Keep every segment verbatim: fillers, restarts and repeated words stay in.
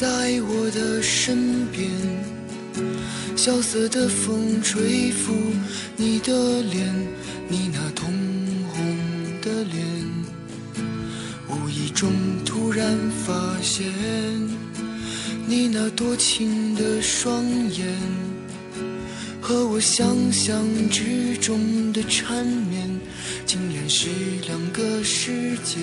在我的身边，萧瑟的风吹拂你的脸，你那通红的脸，无意中突然发现你那多情的双眼，和我想象之中的缠绵竟然是两个世界。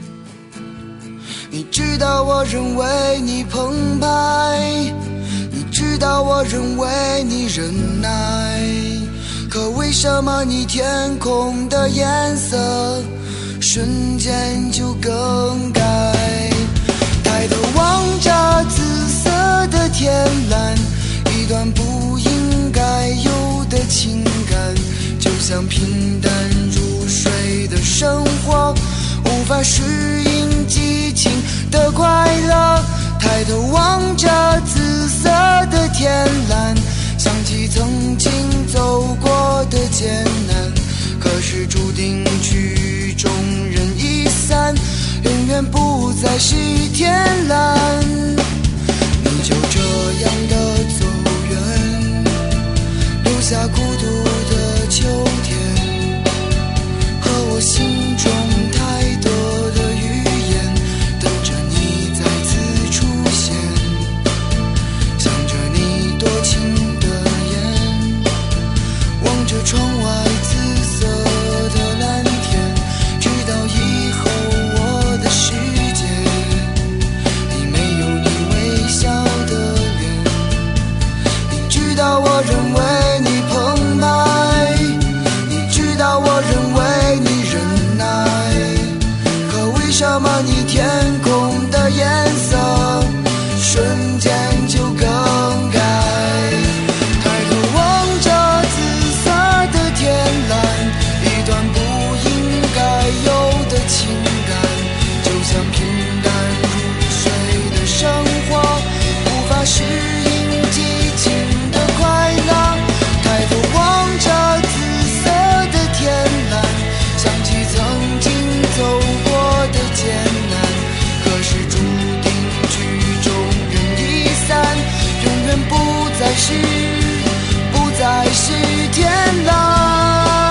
你知道我认为你澎湃，你知道我认为你忍耐，可为什么你天空的颜色瞬间就更改？抬头望着紫色的天蓝，一段不应该有的情感，就像平淡如水的生活，无法适应激情的快乐。抬头望着紫色的天蓝，想起曾经走过的艰难，可是注定曲终人已散，永远不再是天蓝。你就这样的走远，留下孤独的秋天，和我心中太多的语言，等着你再次出现，想着你多情的眼，望着窗外紫色的蓝天，直到以后我的世界里没有你微笑的脸。你知道我认为你澎湃，你知道我认为你忍耐，可为什么你天空的颜色瞬间就更改？抬头望着紫色的天蓝，一段不应该有的情感，就像平淡如水的生活，无法适应激情的快乐。抬头望着紫色的天蓝，想起曾经走过的艰难，可是注定曲终人已散，永远不再是不再是天蓝。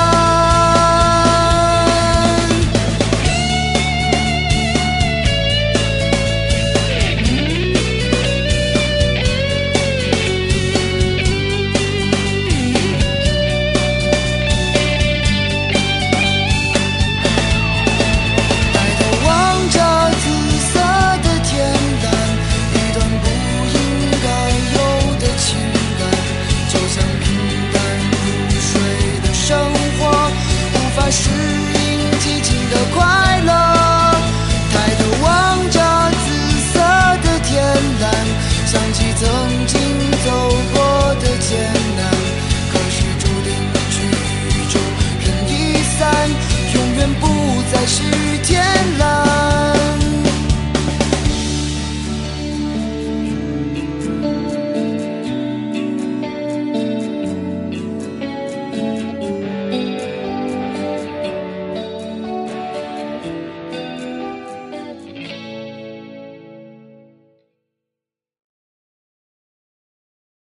抬头望着紫色的天蓝，一段不应该有的情感，就像平淡如水的生活，无法适应激情的快乐。抬头望着紫色的天蓝，想起曾经走过的艰难，可是注定曲终人已散，永远不再是天